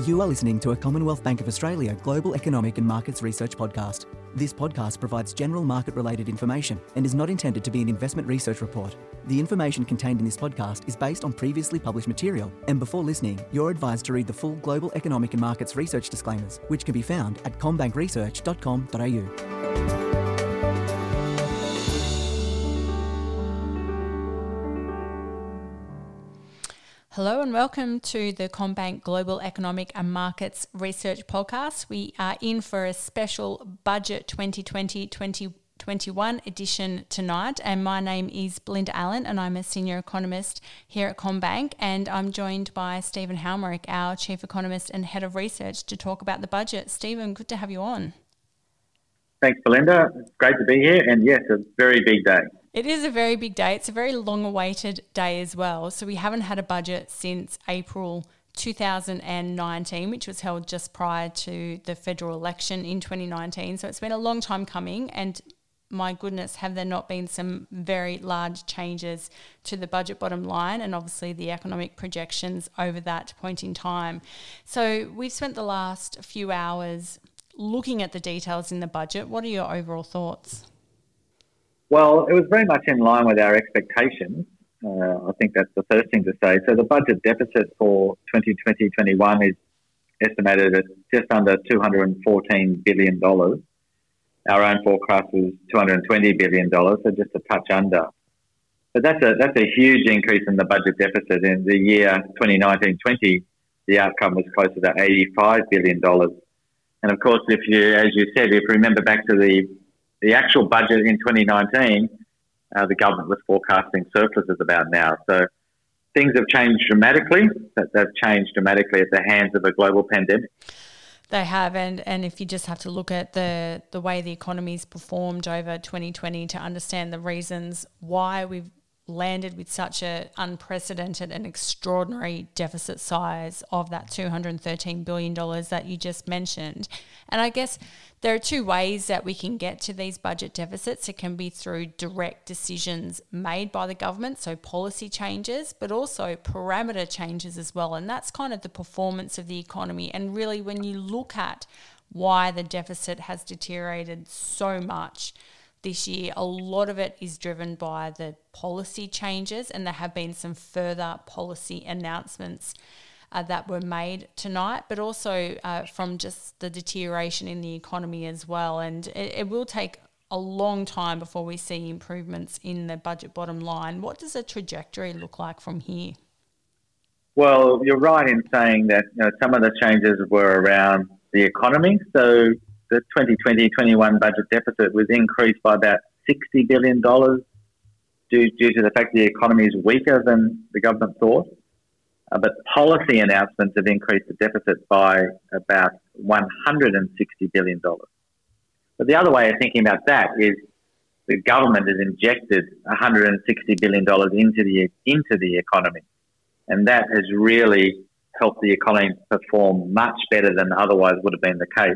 You are listening to a Commonwealth Bank of Australia Global Economic and Markets Research podcast. This podcast provides general market-related information and is not intended to be an investment research report. The information contained in this podcast is based on previously published material, and before listening, you're advised to read the full Global Economic and Markets Research disclaimers, which can be found at commbankresearch.com.au. Hello and welcome to the CommBank Global Economic and Markets Research Podcast. We are in for a special Budget 2020-2021 edition tonight, and my name is Belinda Allen and I'm a Senior Economist here at CommBank, and I'm joined by Stephen Halmerick, our Chief Economist and Head of Research, to talk about the budget. Stephen, good to have you on. Thanks, Belinda. It's great to be here, and yes, a very big day. It is a very big day. It's a very long-awaited day as well. So we haven't had a budget since April 2019, which was held just prior to the federal election in 2019. So it's been a long time coming, and my goodness, have there not been some very large changes to the budget bottom line and obviously the economic projections over that point in time. So we've spent the last few hours looking at the details in the budget. What are your overall thoughts? Well, it was very much in line with our expectations. I think that's the first thing to say. So the budget deficit for 2020-21 is estimated at just under $214 billion. Our own forecast was $220 billion, so just a touch under. But that's a huge increase in the budget deficit. In the year 2019-20, the outcome was closer to $85 billion. And of course, as you said, if you remember back to the actual budget in 2019, the government was forecasting surpluses about now. So things have changed dramatically. They've changed dramatically at the hands of a global pandemic. They have, and if you just have to look at the way the economy's performed over 2020 to understand the reasons why we've landed with such an unprecedented and extraordinary deficit size of that $213 billion that you just mentioned. And I guess there are two ways that we can get to these budget deficits. It can be through direct decisions made by the government, so policy changes, but also parameter changes as well. And that's kind of the performance of the economy. And really, when you look at why the deficit has deteriorated so much this year, a lot of it is driven by the policy changes, and there have been some further policy announcements that were made tonight, but also from just the deterioration in the economy as well. And it will take a long time before we see improvements in the budget bottom line. What does the trajectory look like from here? Well, you're right in saying that some of the changes were around the economy. So the 2020-21 budget deficit was increased by about $60 billion due to the fact the economy is weaker than the government thought. But policy announcements have increased the deficit by about $160 billion. But the other way of thinking about that is the government has injected $160 billion into the economy. And that has really helped the economy perform much better than otherwise would have been the case.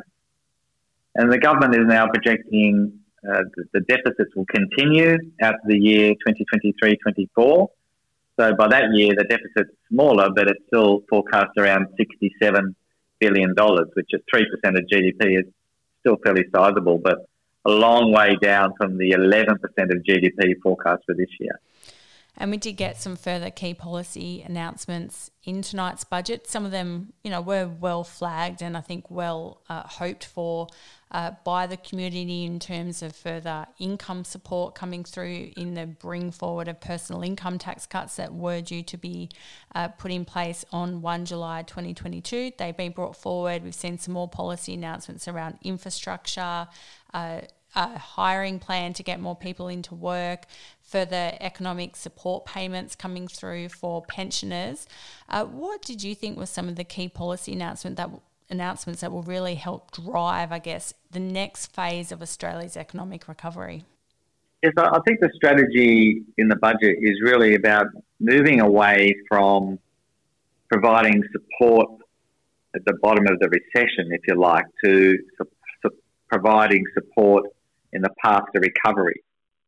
And the government is now projecting the deficits will continue out to the year 2023-24. So by that year, the deficit's smaller, but it's still forecast around $67 billion, which at 3% of GDP is still fairly sizable, but a long way down from the 11% of GDP forecast for this year. And we did get some further key policy announcements in tonight's budget. Some of them, were well flagged and I think well hoped for by the community in terms of further income support coming through in the bring forward of personal income tax cuts that were due to be put in place on 1 July 2022. They've been brought forward. We've seen some more policy announcements around infrastructure, a hiring plan to get more people into work, further economic support payments coming through for pensioners. What did you think were some of the key policy announcements that will really help drive, I guess, the next phase of Australia's economic recovery? Yes, I think the strategy in the budget is really about moving away from providing support at the bottom of the recession, if you like, to providing support in the path to recovery.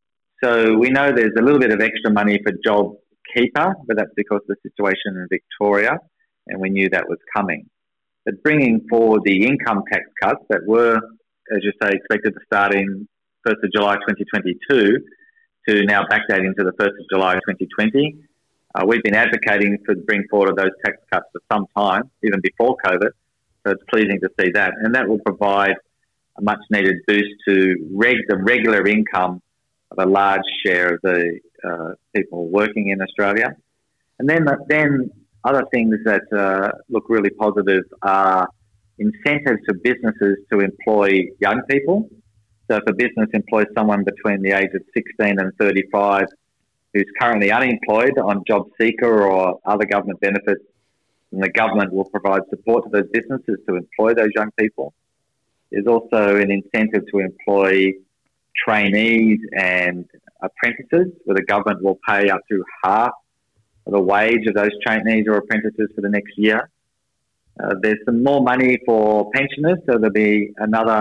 So we know there's a little bit of extra money for JobKeeper, but that's because of the situation in Victoria, and we knew that was coming. But bringing forward the income tax cuts that were, as you say, expected to start in 1st of July 2022 to now backdate into the 1st of July 2020. We've been advocating for bring forward of those tax cuts for some time, even before COVID. So it's pleasing to see that. And that will provide a much needed boost to the regular income of a large share of the people working in Australia. And then other things that look really positive are incentives for businesses to employ young people. So if a business employs someone between the age of 16 and 35 who's currently unemployed on job seeker or other government benefits, then the government will provide support to those businesses to employ those young people. There's also an incentive to employ trainees and apprentices, where the government will pay up to half of the wage of those trainees or apprentices for the next year. There's some more money for pensioners, so there'll be another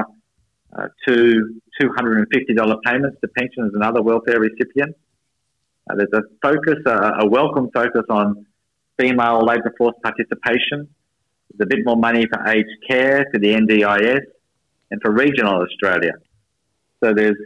$250 payments to pensioners and other welfare recipients. There's a welcome focus on female labour force participation. There's a bit more money for aged care, for the NDIS, and for regional Australia. So there's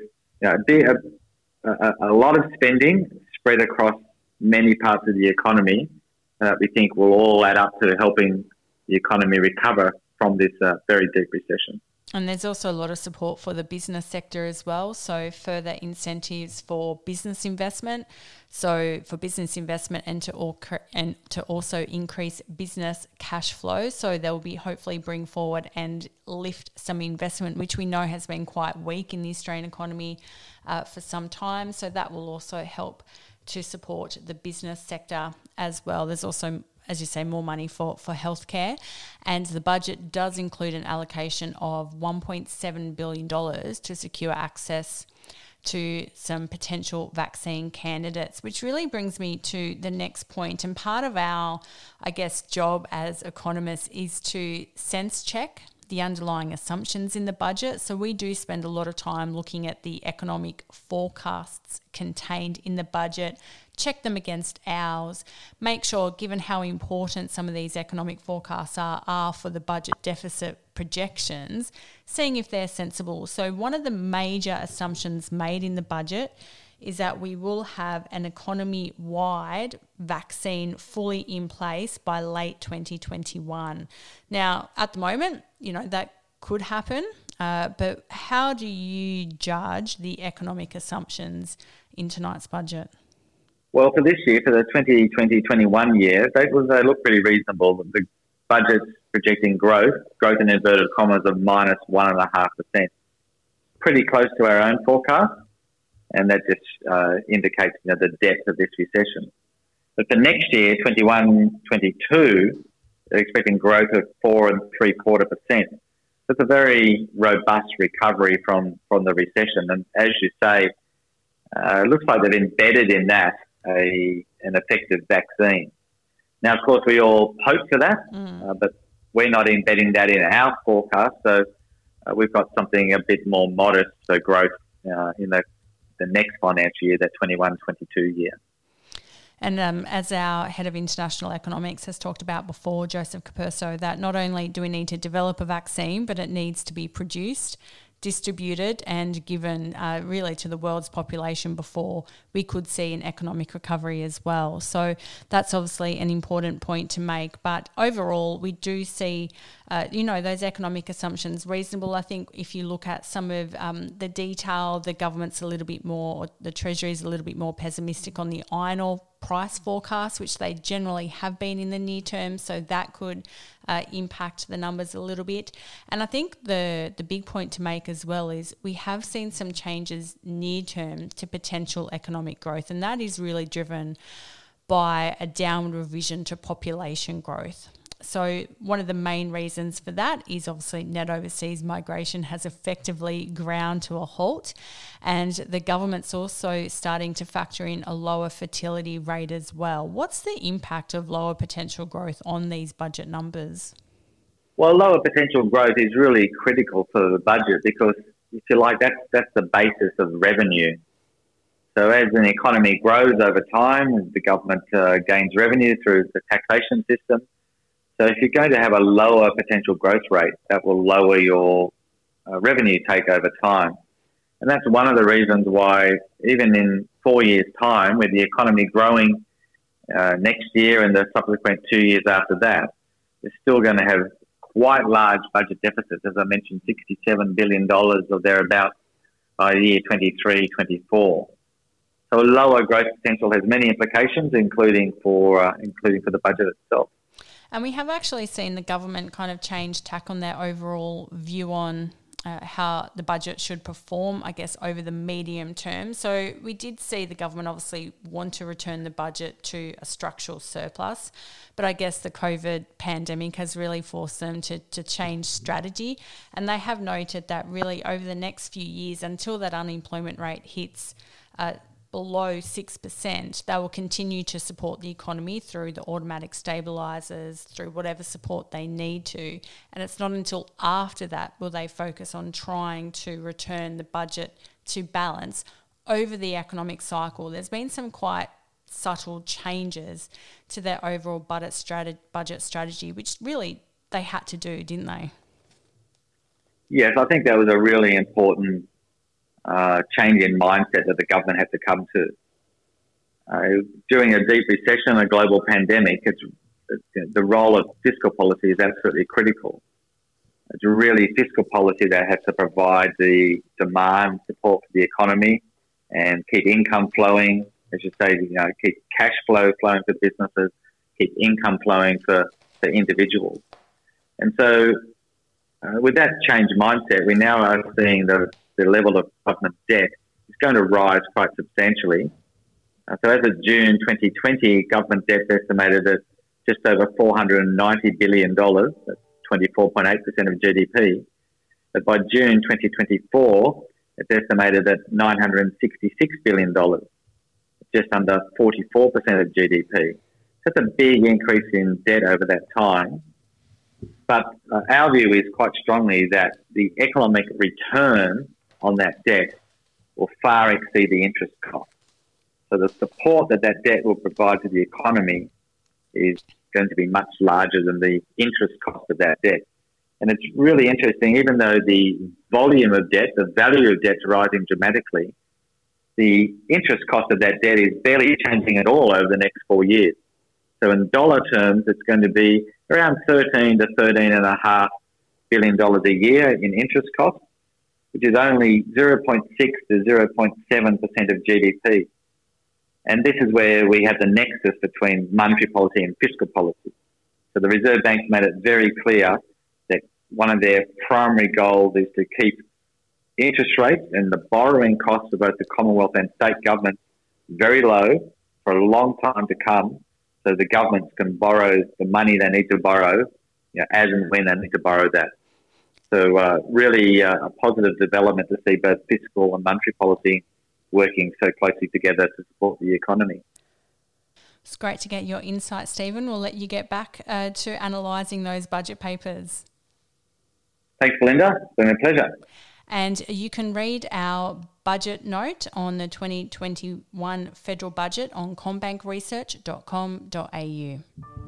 a lot of spending spread across many parts of the economy that we think will all add up to helping the economy recover from this very deep recession. And there's also a lot of support for the business sector as well. So further incentives for business investment. So for business investment and to also increase business cash flow. So they'll be hopefully bring forward and lift some investment, which we know has been quite weak in the Australian economy for some time. So that will also help to support the business sector as well. There's also, as you say, more money for healthcare, and the budget does include an allocation of $1.7 billion to secure access to some potential vaccine candidates, which really brings me to the next point. And part of our, I guess, job as economists is to sense check the underlying assumptions in the budget. So we do spend a lot of time looking at the economic forecasts contained in the budget, check them against ours, make sure, given how important some of these economic forecasts are for the budget deficit projections, seeing if they're sensible. So one of the major assumptions made in the budget is that we will have an economy-wide vaccine fully in place by late 2021. Now, at the moment, that could happen, but how do you judge the economic assumptions in tonight's budget? Well, for this year, for the 2020-21 year, they look pretty reasonable. The budget's projecting growth in inverted commas of minus 1.5%. Pretty close to our own forecast, and that just indicates the depth of this recession. But for next year, 21-22, they're expecting growth of 4.75%. It's a very robust recovery from the recession. And as you say, it looks like they've embedded in that an effective vaccine. Now, of course, we all hope for that, but we're not embedding that in our forecast. So we've got something a bit more modest for growth in the next financial year, that 21-22 year. And as our head of international economics has talked about before, Joseph Capurso, that not only do we need to develop a vaccine, but it needs to be produced, distributed and given really to the world's population before we could see an economic recovery as well. So that's obviously an important point to make. But overall, we do see, those economic assumptions reasonable. I think if you look at some of the detail, the government's a little bit more, or the Treasury is a little bit more pessimistic on the iron ore price forecast, which they generally have been in the near term. So that could impact the numbers a little bit. And I think the big point to make as well is we have seen some changes near term to potential economic growth, and that is really driven by a downward revision to population growth. So one of the main reasons for that is obviously net overseas migration has effectively ground to a halt, and the government's also starting to factor in a lower fertility rate as well. What's the impact of lower potential growth on these budget numbers? Well, lower potential growth is really critical for the budget because, if you like, that's the basis of revenue. So as an economy grows over time, the government gains revenue through the taxation system. So if you're going to have a lower potential growth rate, that will lower your revenue take over time. And that's one of the reasons why even in 4 years' time, with the economy growing next year and the subsequent 2 years after that, we're still going to have quite large budget deficits. As I mentioned, $67 billion or thereabouts by the year 23, 24. So a lower growth potential has many implications, including for the budget itself. And we have actually seen the government kind of change tack on their overall view on how the budget should perform, I guess, over the medium term. So we did see the government obviously want to return the budget to a structural surplus, but I guess the COVID pandemic has really forced them to change strategy. And they have noted that really over the next few years, until that unemployment rate hits below 6%, they will continue to support the economy through the automatic stabilisers, through whatever support they need to. And it's not until after that will they focus on trying to return the budget to balance over the economic cycle. There's been some quite subtle changes to their overall budget strategy, which really they had to do, didn't they? Yes, I think that was a really important change in mindset that the government had to come to. During a deep recession, a global pandemic, the role of fiscal policy is absolutely critical. It's really fiscal policy that has to provide the demand support for the economy and keep income flowing, as you say, keep cash flow flowing for businesses, keep income flowing for individuals. And so with that changed mindset, we now are seeing the level of government debt is going to rise quite substantially. So as of June 2020, government debt is estimated at just over $490 billion, that's 24.8% of GDP. But by June 2024, it's estimated at $966 billion, just under 44% of GDP. That's a big increase in debt over that time. But our view is quite strongly that the economic return on that debt will far exceed the interest cost. So the support that debt will provide to the economy is going to be much larger than the interest cost of that debt. And it's really interesting, even though the volume of debt, the value of debt is rising dramatically, the interest cost of that debt is barely changing at all over the next 4 years. So in dollar terms, it's going to be around $13 to $13.5 billion a year in interest costs, which is only 0.6 to 0.7% of GDP. And this is where we have the nexus between monetary policy and fiscal policy. So the Reserve Bank's made it very clear that one of their primary goals is to keep interest rates and the borrowing costs of both the Commonwealth and state governments very low for a long time to come, so the governments can borrow the money they need to borrow, as and when they need to borrow that. So really a positive development to see both fiscal and monetary policy working so closely together to support the economy. It's great to get your insight, Stephen. We'll let you get back to analysing those budget papers. Thanks, Belinda. It's been a pleasure. And you can read our budget note on the 2021 federal budget on commbankresearch.com.au.